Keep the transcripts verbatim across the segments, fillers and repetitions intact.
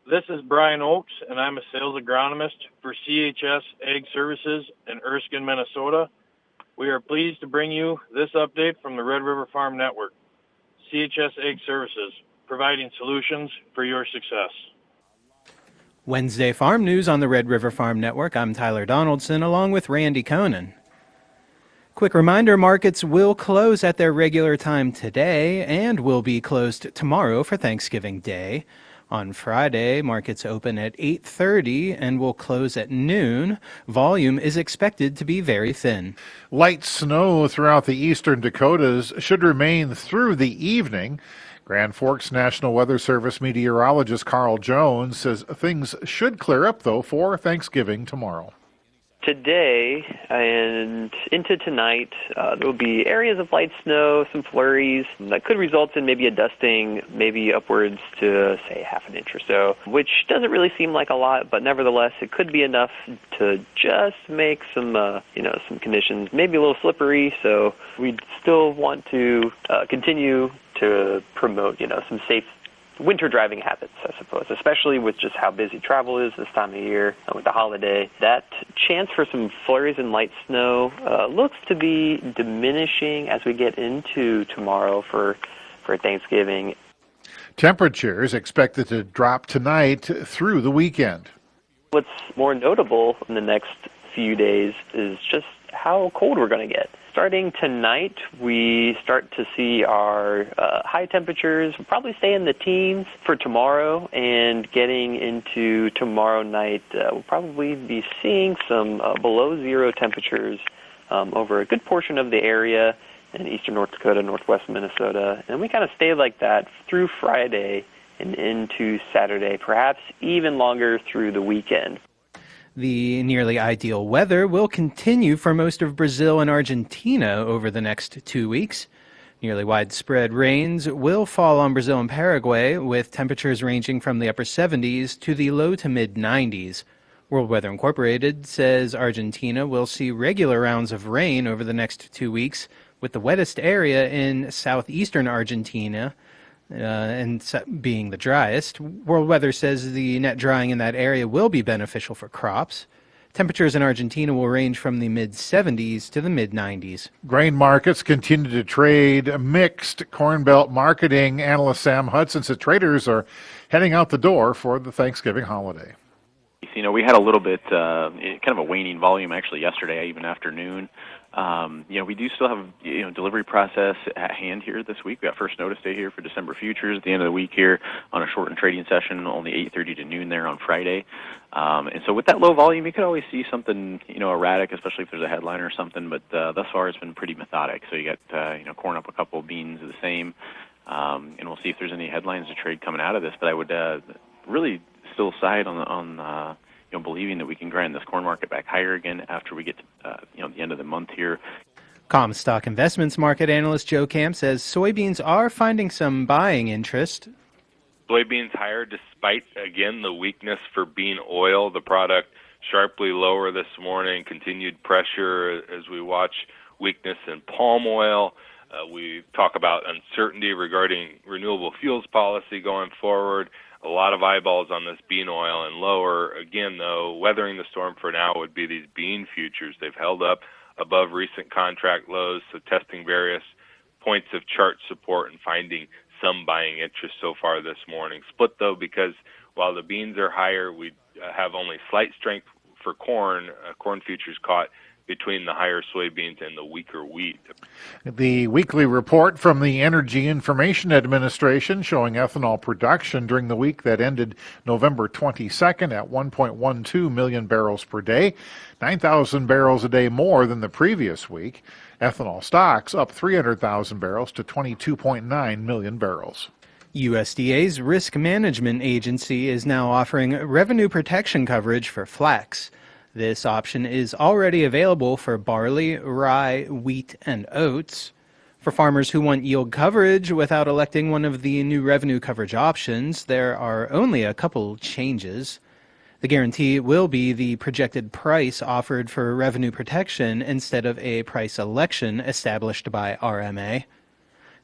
This is Brian Oakes, and I'm a sales agronomist for C H S Ag Services in Erskine, Minnesota. We are pleased to bring you this update from the Red River Farm Network. C H S Ag Services, providing solutions for your success. Wednesday Farm News on the Red River Farm Network. I'm Tyler Donaldson along with Randy Conan. Quick reminder, markets will close at their regular time today and will be closed tomorrow for Thanksgiving Day. On Friday, markets open at eight thirty and will close at noon. Volume is expected to be very thin. Light snow throughout the eastern Dakotas should remain through the evening. Grand Forks National Weather Service meteorologist Carl Jones says things should clear up, though, for Thanksgiving tomorrow. Today and into tonight, uh, there will be areas of light snow, some flurries that could result in maybe a dusting, maybe upwards to, say, half an inch or so, which doesn't really seem like a lot, but nevertheless, it could be enough to just make some, uh, you know, some conditions maybe a little slippery. So we'd still want to uh, continue to promote, you know, some safe winter driving habits, I suppose, especially with just how busy travel is this time of year and with the holiday. That chance for some flurries and light snow uh, looks to be diminishing as we get into tomorrow for, for Thanksgiving. Temperatures expected to drop tonight through the weekend. What's more notable in the next few days is just how cold we're going to get. Starting tonight, we start to see our uh, high temperatures probably stay in the teens for tomorrow, and getting into tomorrow night, uh, we'll probably be seeing some uh, below zero temperatures um, over a good portion of the area in eastern North Dakota, northwest Minnesota, and we kind of stay like that through Friday and into Saturday, perhaps even longer through the weekend. The nearly ideal weather will continue for most of Brazil and Argentina over the next two weeks. Nearly widespread rains will fall on Brazil and Paraguay, with temperatures ranging from the upper seventies to the low to mid nineties. World Weather Incorporated says Argentina will see regular rounds of rain over the next two weeks, with the wettest area in southeastern Argentina, Uh, and being the driest. World Weather says the net drying in that area will be beneficial for crops. Temperatures in Argentina will range from the mid seventies to the mid nineties. Grain markets continue to trade mixed. Corn Belt marketing analyst Sam Hudson says traders are heading out the door for the Thanksgiving holiday. You know, we had a little bit, uh, kind of a waning volume actually yesterday, even afternoon. Um, you know, we do still have, you know, delivery process at hand here this week. We got first notice day here for December futures at the end of the week here on a shortened trading session, only eight thirty to noon there on Friday. Um, and so with that low volume, you could always see something, you know, erratic, especially if there's a headline or something. But uh, thus far, it's been pretty methodic. So you got, uh, you know, corn up a couple, beans the same. Um, and we'll see if there's any headlines to trade coming out of this. But I would uh, really still side on, on uh, you know, believing that we can grind this corn market back higher again after we get to, uh, you know, the end of the month here. Comstock Investments market analyst Joe Camp says soybeans are finding some buying interest. Soybeans higher despite, again, the weakness for bean oil. The product sharply lower this morning, continued pressure as we watch weakness in palm oil. Uh, we talk about uncertainty regarding renewable fuels policy going forward. A lot of eyeballs on this bean oil and lower. Again, though, weathering the storm for now would be these bean futures. They've held up above recent contract lows, so testing various points of chart support and finding some buying interest so far this morning. Split, though, because while the beans are higher, we have only slight strength for corn. Uh, corn futures caught between the higher soybeans and the weaker wheat. The weekly report from the Energy Information Administration showing ethanol production during the week that ended November twenty-second at one point one two million barrels per day, nine thousand barrels a day more than the previous week. Ethanol stocks up three hundred thousand barrels to twenty-two point nine million barrels. U S D A's Risk Management Agency is now offering revenue protection coverage for flax. This option is already available for barley, rye, wheat, and oats. For farmers who want yield coverage without electing one of the new revenue coverage options, there are only a couple changes. The guarantee will be the projected price offered for revenue protection instead of a price election established by R M A.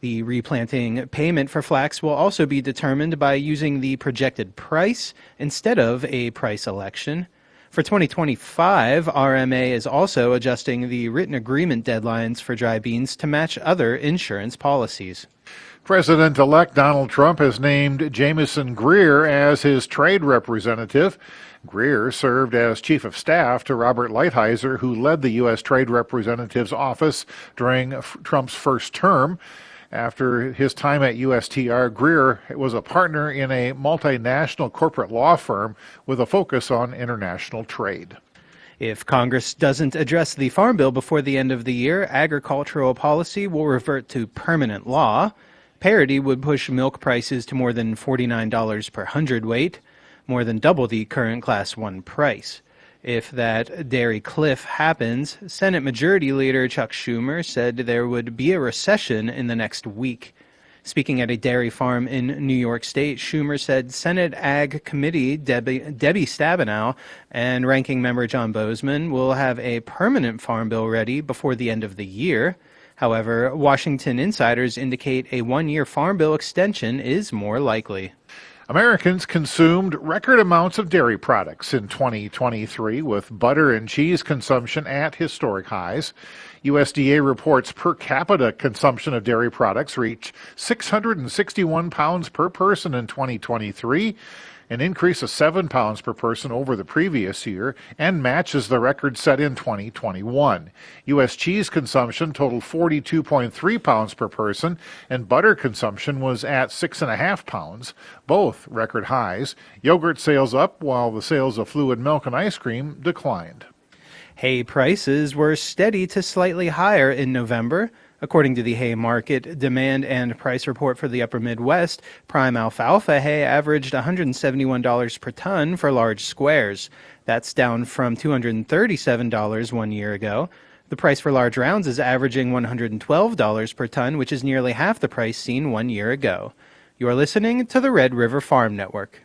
The replanting payment for flax will also be determined by using the projected price instead of a price election. For twenty twenty-five, R M A is also adjusting the written agreement deadlines for dry beans to match other insurance policies. President-elect Donald Trump has named Jamieson Greer as his trade representative. Greer served as chief of staff to Robert Lighthizer, who led the U S Trade Representative's office during Trump's first term. After his time at U S T R, Greer was a partner in a multinational corporate law firm with a focus on international trade. If Congress doesn't address the Farm Bill before the end of the year, agricultural policy will revert to permanent law. Parity would push milk prices to more than forty-nine dollars per hundredweight, more than double the current Class one price. If that dairy cliff happens, Senate Majority Leader Chuck Schumer said there would be a recession in the next week. Speaking at a dairy farm in New York State, Schumer said Senate Ag Committee Debbie, Debbie Stabenow and Ranking Member John Boozman will have a permanent farm bill ready before the end of the year. However, Washington insiders indicate a one-year farm bill extension is more likely. Americans consumed record amounts of dairy products in twenty twenty-three, with butter and cheese consumption at historic highs. U S D A reports per capita consumption of dairy products reached six hundred sixty-one pounds per person in twenty twenty-three, an increase of seven pounds per person over the previous year, and matches the record set in twenty twenty-one. U S cheese consumption totaled forty-two point three pounds per person, and butter consumption was at six point five pounds, both record highs. Yogurt sales up, while the sales of fluid milk and ice cream declined. Hay prices were steady to slightly higher in November. According to the hay market demand and price report for the upper Midwest, prime alfalfa hay averaged one hundred seventy-one dollars per ton for large squares. That's down from two hundred thirty-seven dollars one year ago. The price for large rounds is averaging one hundred twelve dollars per ton, which is nearly half the price seen one year ago. You're listening to the Red River Farm Network.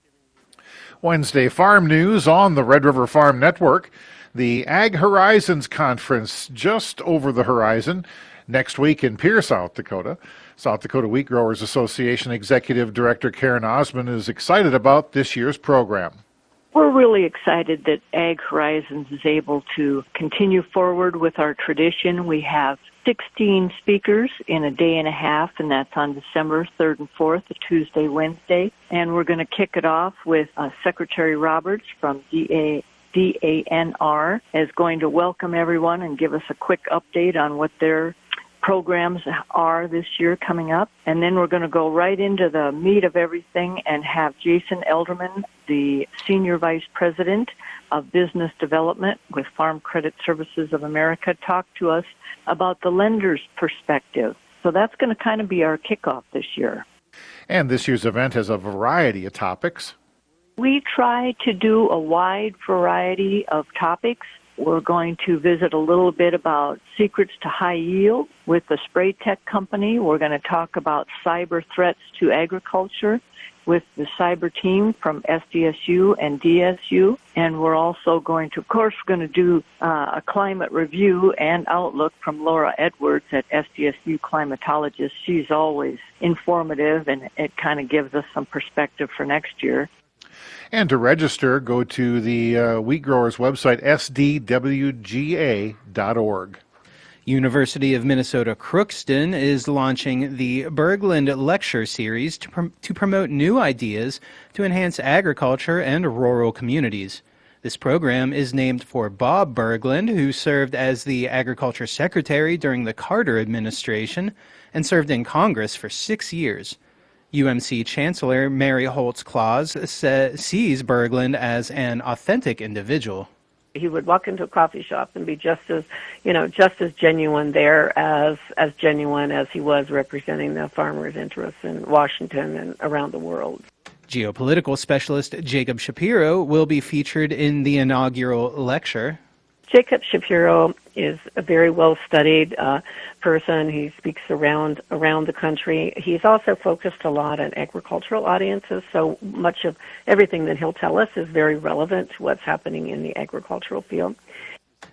Wednesday farm news on the Red River Farm Network. The Ag Horizons Conference just over the horizon next week in Pierre, South Dakota. South Dakota Wheat Growers Association Executive Director Karen Osman is excited about this year's program. We're really excited that Ag Horizons is able to continue forward with our tradition. We have sixteen speakers in a day and a half, and that's on December third and fourth, a Tuesday, Wednesday. And we're going to kick it off with uh, Secretary Roberts from D A. D A N R is going to welcome everyone and give us a quick update on what their programs are this year coming up. And then we're going to go right into the meat of everything and have Jason Elderman, the Senior Vice President of Business Development with Farm Credit Services of America, talk to us about the lender's perspective. So that's going to kind of be our kickoff this year. And this year's event has a variety of topics. We try to do a wide variety of topics. We're going to visit a little bit about secrets to high yield with the Spray Tech company. We're going to talk about cyber threats to agriculture with the cyber team from S D S U and D S U. And we're also going to, of course, we're going to do uh, a climate review and outlook from Laura Edwards at S D S U climatologist. She's always informative, and it kind of gives us some perspective for next year. And to register, go to the uh, Wheat Growers website, S D W G A dot org. University of Minnesota Crookston is launching the Berglund Lecture Series to, prom- to promote new ideas to enhance agriculture and rural communities. This program is named for Bob Berglund, who served as the Agriculture Secretary during the Carter administration and served in Congress for six years. U M C Chancellor Mary Holtz-Claus sa- sees Berglund as an authentic individual. He would walk into a coffee shop and be just as, you know, just as genuine there as as genuine as he was representing the farmers' interests in Washington and around the world. Geopolitical specialist Jacob Shapiro will be featured in the inaugural lecture. Jacob Shapiro is a very well-studied uh, person. He speaks around around the country. He's also focused a lot on agricultural audiences, so much of everything that he'll tell us is very relevant to what's happening in the agricultural field.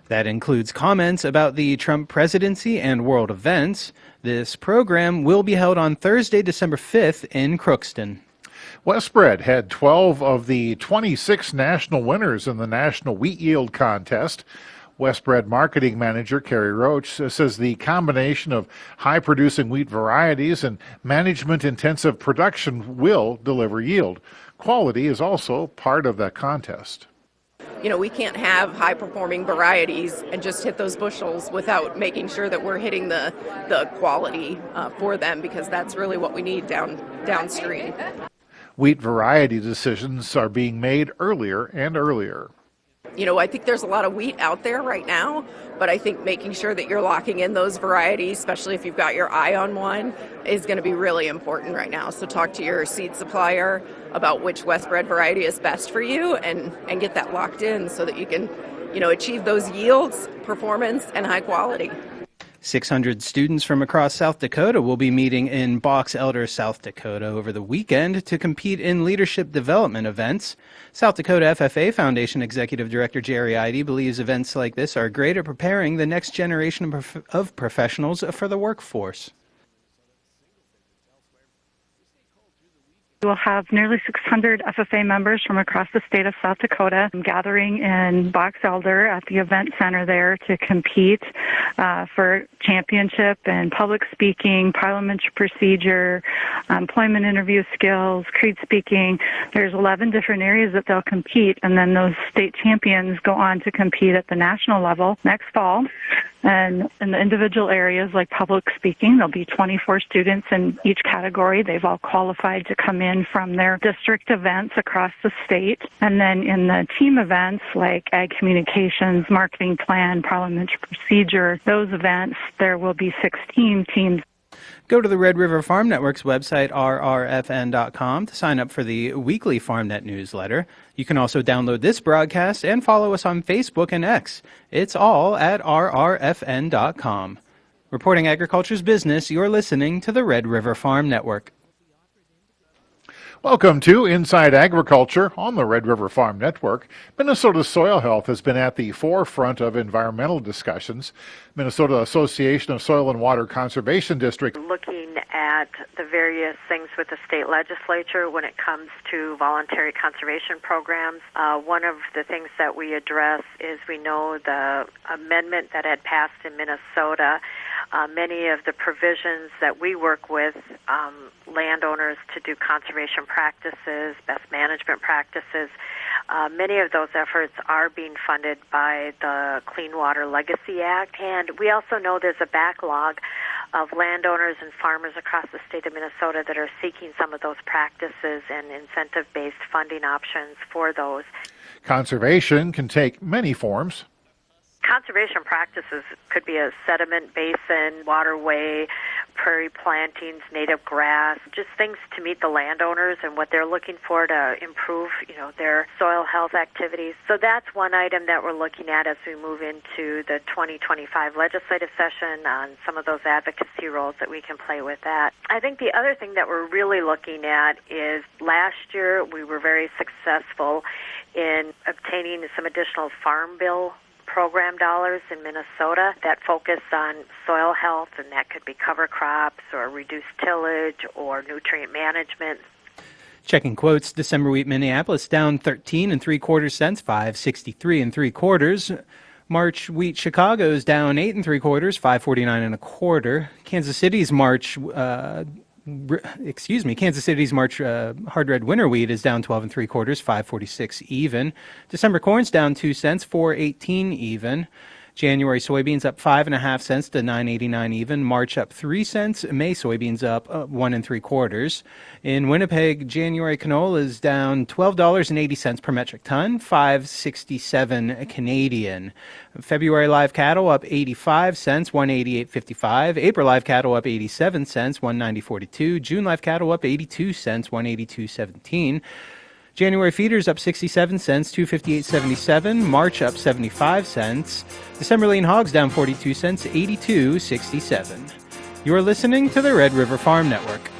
That includes comments about the Trump presidency and world events. This program will be held on Thursday, December fifth in Crookston. Westbred had twelve of the twenty-six national winners in the National Wheat Yield Contest. Westbred marketing manager Carrie Roach says the combination of high-producing wheat varieties and management-intensive production will deliver yield. Quality is also part of that contest. You know, we can't have high-performing varieties and just hit those bushels without making sure that we're hitting the the quality uh, for them, because that's really what we need down downstream. Wheat variety decisions are being made earlier and earlier. You know, I think there's a lot of wheat out there right now, but I think making sure that you're locking in those varieties, especially if you've got your eye on one, is going to be really important right now. So talk to your seed supplier about which Westbred variety is best for you and, and get that locked in so that you can, you know, achieve those yields, performance, and high quality. six hundred students from across South Dakota will be meeting in Box Elder, South Dakota over the weekend to compete in leadership development events. South Dakota F F A Foundation Executive Director Jerry Eide believes events like this are great at preparing the next generation of, prof- of professionals for the workforce. We'll have nearly six hundred F F A members from across the state of South Dakota gathering in Box Elder at the event center there to compete uh, for championship and public speaking, parliamentary procedure, employment interview skills, creed speaking. There's eleven different areas that they'll compete, and then those state champions go on to compete at the national level next fall. And in the individual areas like public speaking, there'll be twenty-four students in each category. They've all qualified to come in from their district events across the state. And then in the team events like ag communications, marketing plan, parliamentary procedure, those events, there will be sixteen teams. Go to the Red River Farm Network's website, r r f n dot com, to sign up for the weekly FarmNet newsletter. You can also download this broadcast and follow us on Facebook and X. It's all at r r f n dot com. Reporting agriculture's business, you're listening to the Red River Farm Network. Welcome to Inside Agriculture on the Red River Farm Network. Minnesota soil health has been at the forefront of environmental discussions. Minnesota Association of Soil and Water Conservation Districts looking at the various things with the state legislature when it comes to voluntary conservation programs. Uh, one of the things that we address is we know the amendment that had passed in Minnesota. Uh, many of the provisions that we work with um, landowners to do conservation practices, best management practices, uh, many of those efforts are being funded by the Clean Water Legacy Act. And we also know there's a backlog of landowners and farmers across the state of Minnesota that are seeking some of those practices and incentive-based funding options for those. Conservation can take many forms. Conservation practices could be a sediment basin, waterway, prairie plantings, native grass, just things to meet the landowners and what they're looking for to improve, you know, their soil health activities. So that's one item that we're looking at as we move into the twenty twenty-five legislative session on some of those advocacy roles that we can play with that. I think the other thing that we're really looking at is last year we were very successful in obtaining some additional Farm Bill program dollars in Minnesota that focus on soil health, and that could be cover crops or reduced tillage or nutrient management. Checking quotes, December wheat Minneapolis down thirteen and three quarters cents, five sixty-three and three quarters. March wheat Chicago's down eight and three quarters, five forty-nine and a quarter. Kansas City's March, uh, excuse me, Kansas City's March uh, hard red winter wheat is down twelve and three quarters, five forty-six even. December corn's down two cents, four eighteen even. January soybeans up five and a half cents to nine eighty-nine even. March up three cents. May soybeans up uh, one and three quarters. In Winnipeg, January canola is down twelve dollars and eighty cents per metric ton, five sixty-seven Canadian. February live cattle up eighty-five cents, one eighty-eight fifty-five. April live cattle up eighty-seven cents, one ninety forty-two. June live cattle up eighty-two cents, one eighty-two seventeen. January feeders up sixty-seven cents, two fifty-eight seventy-seven. March up seventy-five cents. December lean hogs down forty-two cents, eighty-two sixty-seven. You're listening to the Red River Farm Network.